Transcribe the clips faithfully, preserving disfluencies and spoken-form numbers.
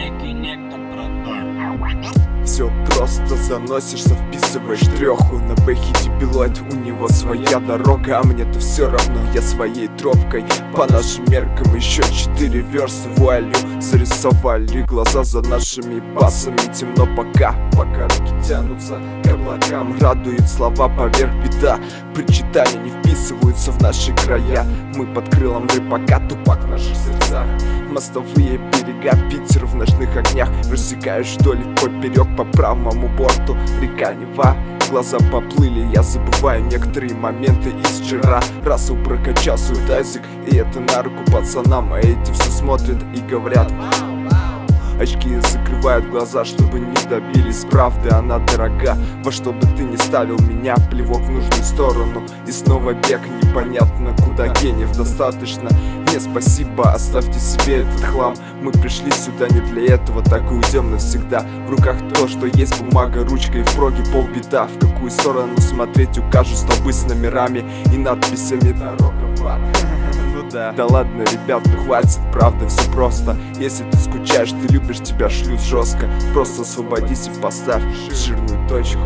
некий некто продолжит. Все просто, заносишься, вписываешь треху. На бэхе дебилоид, у него своя дорога, а мне-то все равно, я своей тропкой. По нашим меркам еще четыре верса вуалью зарисовали глаза за нашими басами. Темно пока, пока руки тянутся к облакам. Радует слова поверх беда, причитания не вписываются в наши края. Мы под крылом рыбака, тупак в наших сердцах. Мостовые берега, Питер в ночных огнях. Рассекаешь вдоль и поперек по правому борту река Нева. Глаза поплыли, я забываю некоторые моменты из вчера. Рассел прокачал свой тазик, и это на руку пацанам. А эти все смотрят и говорят: очки закрывают глаза, чтобы не добились правды, она дорога. Во что бы ты ни ставил меня, плевок в нужную сторону. И снова бег, непонятно куда, гениев достаточно. Не спасибо, оставьте себе этот хлам. Мы пришли сюда не для этого, так и уйдем навсегда. В руках то, что есть, бумага, ручка и в проге полбеда. В какую сторону смотреть, укажут столбы с номерами и надписями «Дорога в ад». Ну да. Да ладно, ребят, ну хватит, правда, все просто. Если ты скучаешь, ты любишь, тебя шлют жестко. Просто освободись и поставь жирную точку.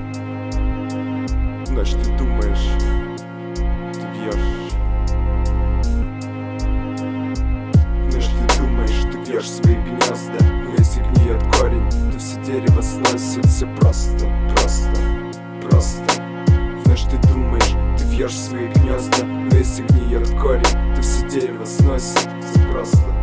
Ночь, ты думаешь, ты вьешь. Ночь, ты думаешь, ты вьешь свои гнезда. Но если гниет корень, то все дерево сносит. Все просто, просто, просто. Ночь, ты думаешь, ты вьешь свои гнезда. Но если гниет корень, то все дерево сносит. Все просто.